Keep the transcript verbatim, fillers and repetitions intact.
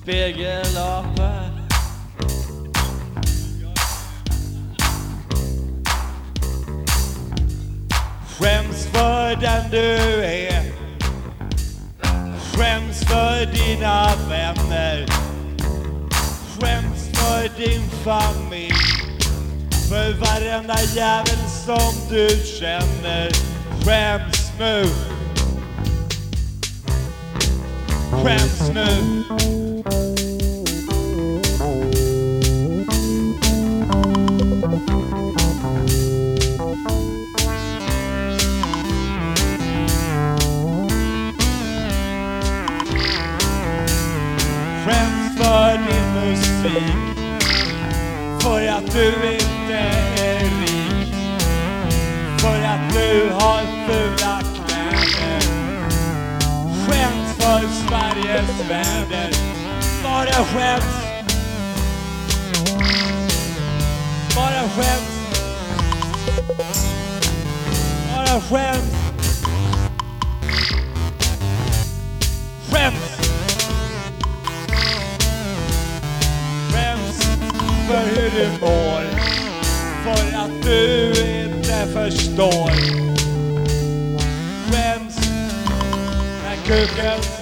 spegelapa. Skäms för den du är. Skäms för dina vänner. Skäms för din familj. För varenda jävel som du känner. Skäms nu. Skäms nu. Skäms för din musik. För att du inte är rik. För att du har fula kläder. Skäms för Sveriges väder. Bara skäms. Bara skäms. Bara skäms. Skäms. Skäms för hur du mår. För att du inte förstår. Skäms när kuken